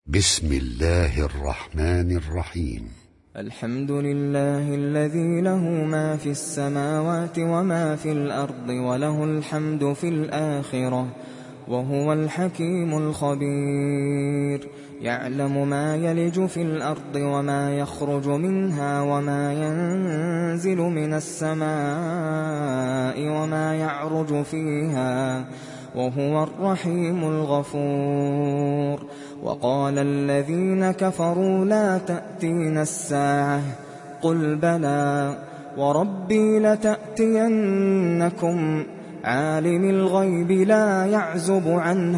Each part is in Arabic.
بسم الله الرحمن الرحيم. الحمد لله الذي له ما في السماوات وما في الأرض وله الحمد في الآخرة وهو الحكيم الخبير. يعلم ما يلج في الأرض وما يخرج منها وما ينزل من السماء وما يعرج فيها وهو الرحيم الغفور. وقال الذين كفروا لا تأتينا الساعة قل بلى وربي لتأتينكم عالم الغيب لا يعزب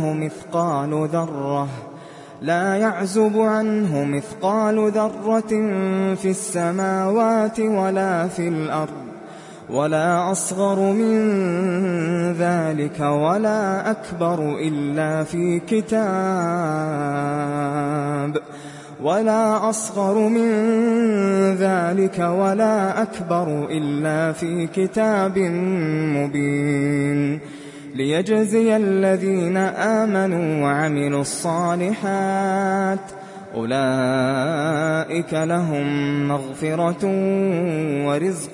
عنه مثقال ذرة في السماوات ولا في الأرض ولا أصغر من ذلك ولا أكبر إلا في كتاب مبين. ليجزي الذين آمنوا وعملوا الصالحات أولئك لهم مغفرة ورزق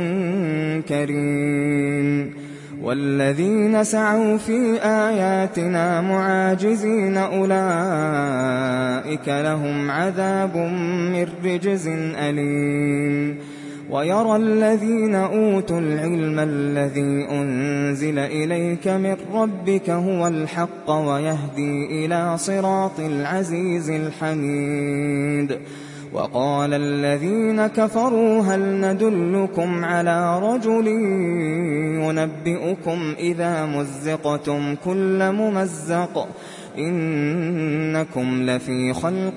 كريم. والذين سعوا في آياتنا معاجزين أولئك لهم عذاب من رجز أليم. ويرى الذين أوتوا العلم الذي أنزل إليك من ربك هو الحق ويهدي إلى صراط العزيز الحميد. وقال الذين كفروا هل ندلكم على رجل ينبئكم إذا مزقتم كل ممزق إنكم لفي خلق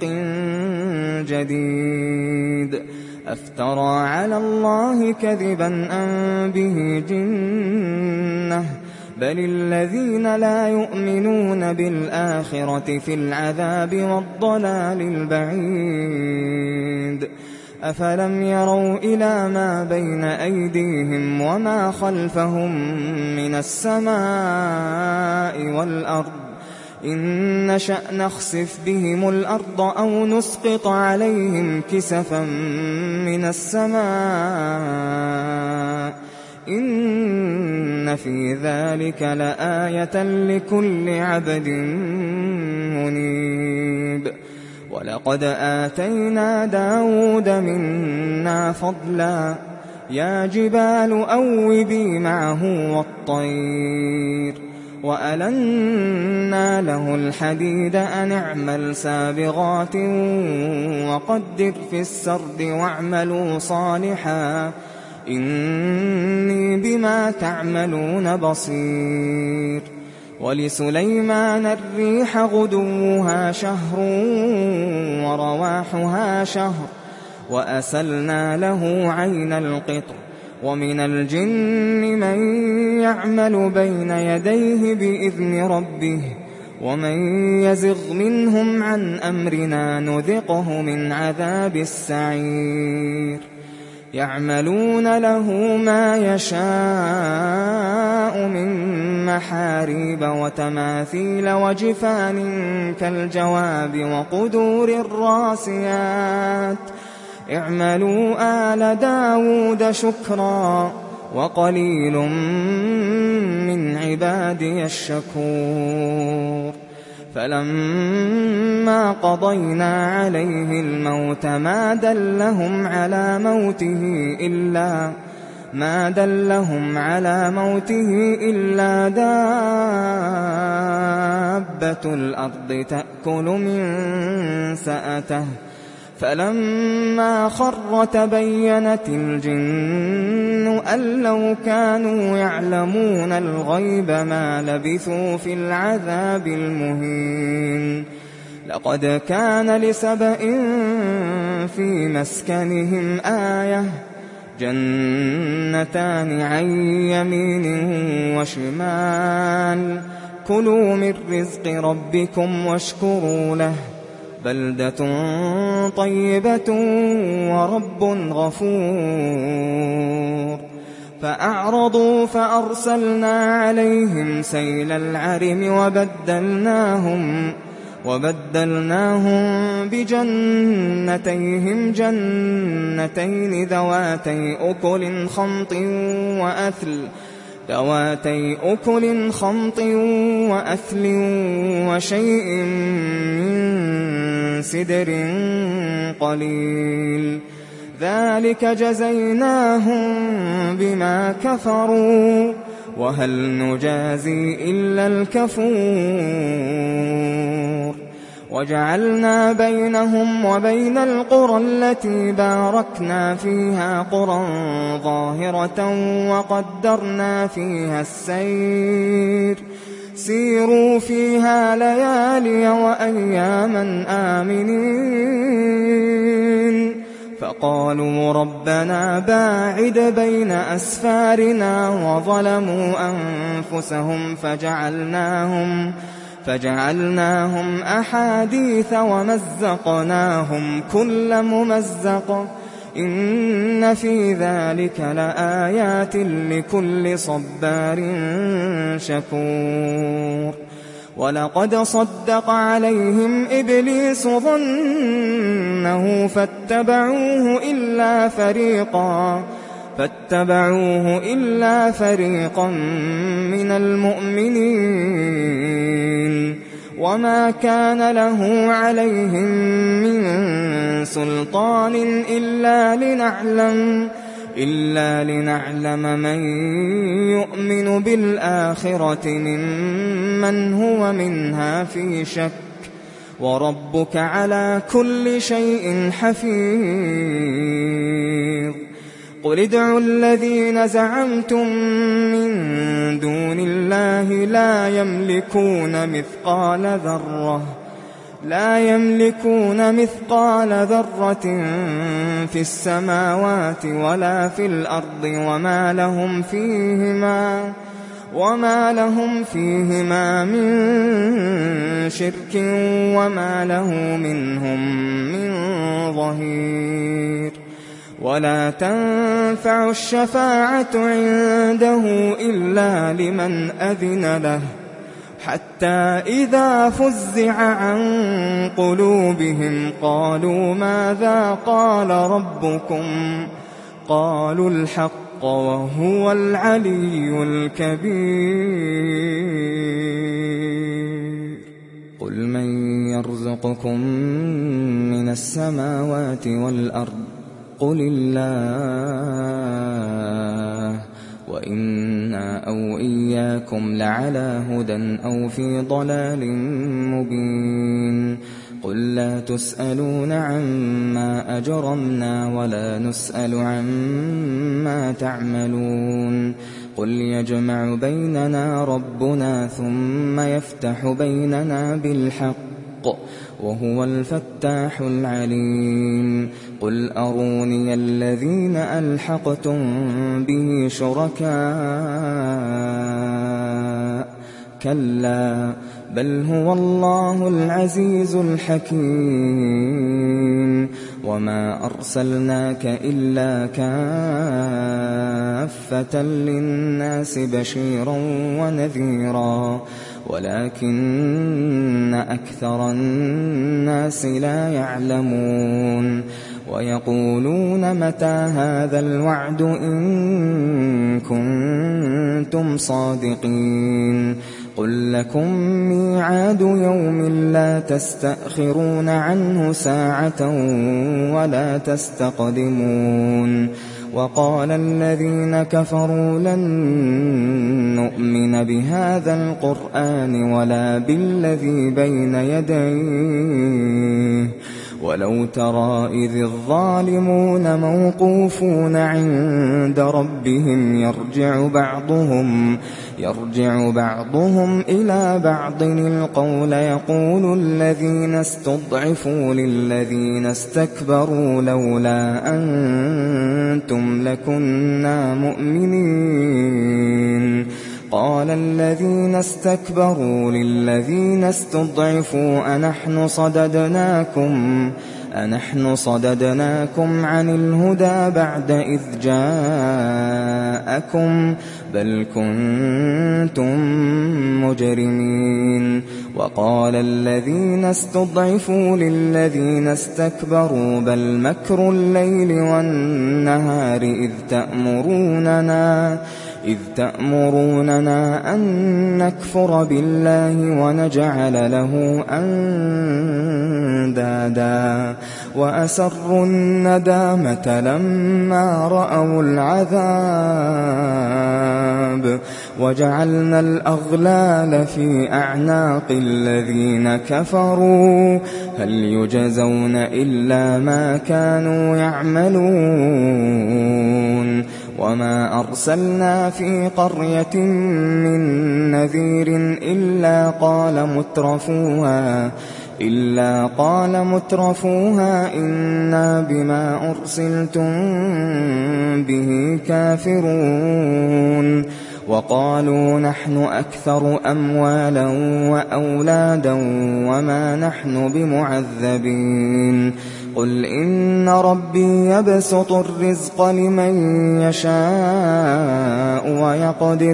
جديد. أفترى على الله كذبا أم به جنة بل الذين لا يؤمنون بالآخرة في العذاب والضلال البعيد. أفلم يروا إلى ما بين أيديهم وما خلفهم من السماء والأرض إن نشأ نخسف بهم الأرض أو نسقط عليهم كسفا من السماء إن في ذلك لآية لكل عبد منيب. ولقد آتينا داود منا فضلا يا جبال أوبي معه والطير وألنا له الحديد أن اعمل سابغات وقدر في السرد واعملوا صالحا إني بما تعملون بصير. ولسليمان الريح غدوها شهر ورواحها شهر وأسلنا له عين القطر. ومن الجن من يعمل بين يديه بإذن ربه ومن يزغ منهم عن أمرنا نذقه من عذاب السعير. يعملون له ما يشاء من محاريب وتماثيل وجفان كالجواب وقدور الراسيات اعملوا آل داود شكرا وقليل من عبادي الشكور. فلما قضينا عليه الموت ما دلهم على موته إلا دابة الأرض تأكل من سأته. فلما خر تبينت الجن أن لو كانوا يعلمون الغيب ما لبثوا في العذاب المهين. لقد كان لسبإ في مسكنهم آية جنتان عن يمين وشمال كلوا من رزق ربكم واشكروا له بلدة طيبة ورب غفور. فأعرضوا فأرسلنا عليهم سيل العرم وبدلناهم بجنتيهم جنتين ذواتي أكل خمط وأثل وشيء من سدر قليل ذلك جزيناهم بما كفروا وهل نجازي إلا الكفور وجعلنا بينهم وبين القرى التي باركنا فيها قرى ظاهرة وقدرنا فيها السير سيروا فيها ليالي وأياما آمنين فقالوا ربنا باعد بين أسفارنا وظلموا أنفسهم فجعلناهم أحاديث ومزقناهم كل ممزق إن في ذلك لآيات لكل صبار شكور ولقد صدق عليهم إبليس ظنه فاتبعوه إلا فريقا من المؤمنين وما كان له عليهم من سلطان إلا لنعلم من يؤمن بالآخرة ممن هو منها في شك وربك على كل شيء حفيظ قل ادعوا الذين زعمتم من دون الله لا يملكون مثقال ذرة في السماوات ولا في الأرض وما لهم فيهما من شرك وما له منهم من ظهير ولا تنفع الشفاعة عنده إلا لمن أذن له حتى إذا فزع عن قلوبهم قالوا ماذا قال ربكم قالوا الحق وهو العلي الكبير قل من يرزقكم من السماوات والأرض قل الله وإنا أو إياكم لعلى هدى أو في ضلال مبين قل لا تسألون عما أجرمنا ولا نسأل عما تعملون قل يجمع بيننا ربنا ثم يفتح بيننا بالحق وهو الفتاح العليم قل أروني الذين ألحقتم به شركاء كلا بل هو الله العزيز الحكيم وما أرسلناك إلا كافة للناس بشيرا ونذيرا ولكن أكثر الناس لا يعلمون ويقولون متى هذا الوعد إن كنتم صادقين قل لكم ميعاد يوم لا تستأخرون عنه ساعة ولا تستقدمون وقال الذين كفروا لن نؤمن بهذا القرآن ولا بالذي بين يديه ولو ترى إذ الظالمون موقوفون عند ربهم يرجع بعضهم إلى بعض القول يقول الذين استضعفوا للذين استكبروا لولا أنتم لكنا مؤمنين قال الذين استكبروا للذين استضعفوا أنحن صددناكم عن الهدى بعد إذ جاءكم بل كنتم مجرمين وقال الذين استضعفوا للذين استكبروا بل مكر الليل والنهار إذ تأمروننا أن نكفر بالله ونجعل له أندادا وأسروا الندامة لما رأوا العذاب وجعلنا الأغلال في أعناق الذين كفروا هل يجزون إلا ما كانوا يعملون وما أرسلنا في قرية من نذير إلا قال مترفوها إنا بما أرسلتم به كافرون وقالوا نحن أكثر أموالا وأولادا وما نحن بمعذبين قل إن ربي يبسط الرزق لمن يشاء ويقدر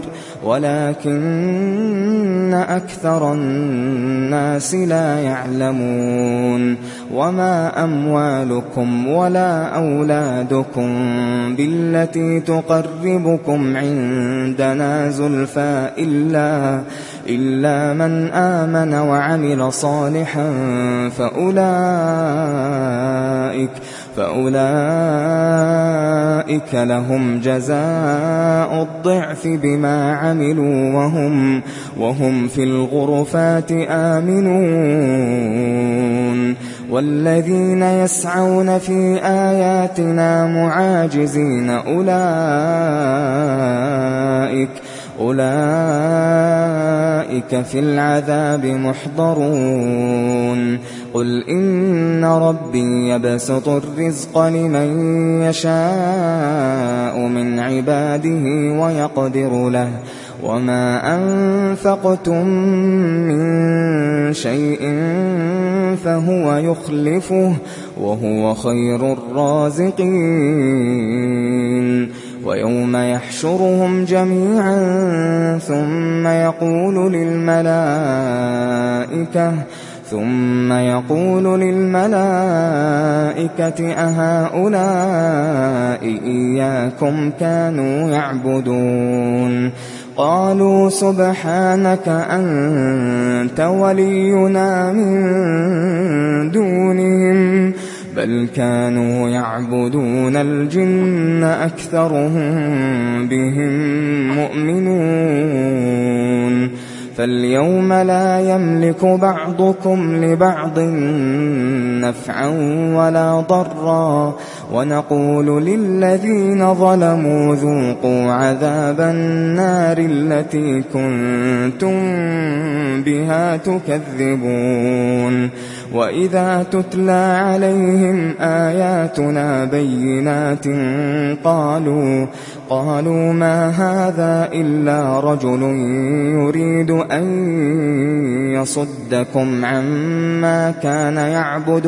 ولكن أكثر الناس لا يعلمون وما أموالكم ولا أولادكم بالتي تقربكم عندنا زلفى إلا من آمن وعمل صالحا فأولئك لهم جزاء الضعف بما عملوا وهم في الغرفات آمنون والذين يسعون في آياتنا معاجزين أولئك في العذاب محضرون قل إن ربي يبسط الرزق لمن يشاء من عباده ويقدر له وما أنفقتم من شيء فهو يخلفه وهو خير الرازقين ويوم يحشرهم جميعا ثم يقول للملائكة أهؤلاء إياكم كانوا يعبدون قالوا سبحانك أنت ولينا من دونهم بل كانوا يعبدون الجن أكثرهم بهم مؤمنون فاليوم لا يملك بعضكم لبعض نفعا ولا ضرا ونقول للذين ظلموا ذوقوا عذاب النار التي كنتم بها تكذبون وإذا تتلى عليهم آياتنا بينات قالوا ما هذا إلا رجل يريد أن يصدكم عما كان يعبد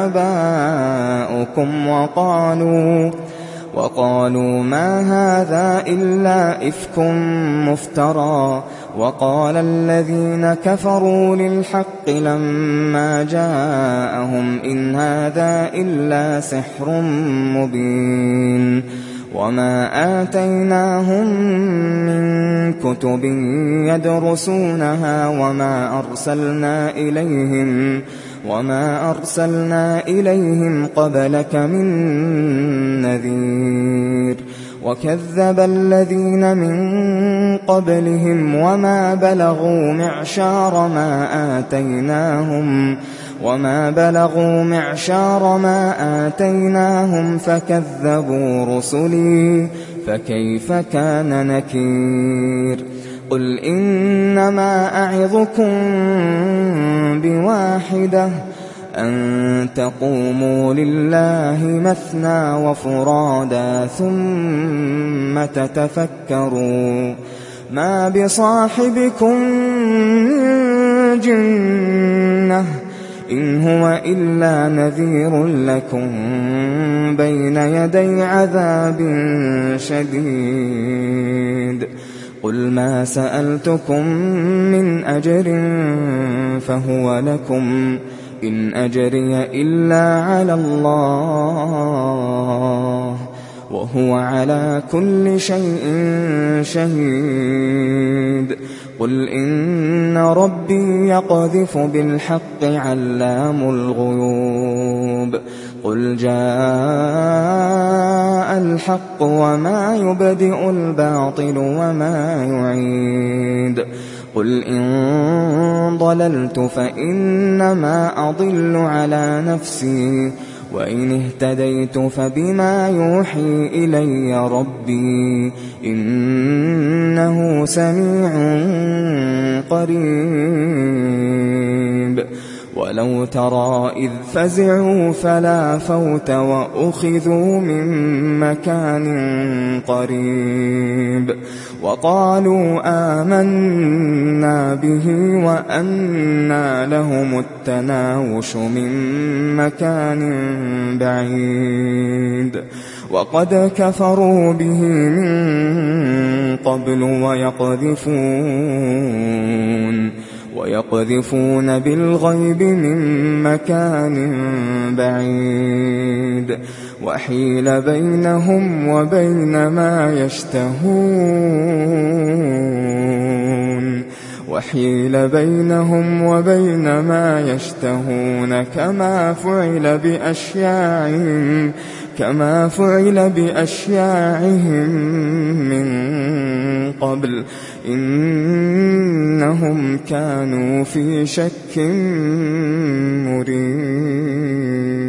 آباؤكم وقالوا ما هذا إلا إفك مفترى وقال الذين كفروا للحق لما جاءهم إن هذا إلا سحر مبين وما آتيناهم من كتب يدرسونها وما أرسلنا إليهم قبلك من نذير وكذب الذين من قبلهم وما بلغوا معشار ما آتيناهم فكذبوا رسلي فكيف كان نكير قل إنما أعظكم بواحدة أن تقوموا لله مثنى وفرادا ثم تتفكروا ما بصاحبكم من جنة إن هو إلا نذير لكم بين يدي عذاب شديد قل ما سألتكم من أجر فهو لكم إن أجري إلا على الله وهو على كل شيء شهيد قل إن ربي يقذف بالحق علام الغيوب قل جاء الحق وما يبدئ الباطل وما يعيد قل إن ضللت فإنما أضل على نفسي وإن اهتديت فبما يوحي إلي ربي إنه سميع قريب ولو ترى إذ فزعوا فلا فوت وأخذوا من مكان قريب وقالوا آمنا به وأنى لهم التناوش من مكان بعيد وقد كفروا به من قبل ويقذفون بالغيب من مكان بعيد وحيل بينهم وبين ما يشتهون كما فعل بأشياعهم من قبل إنهم كانوا في شك مريب.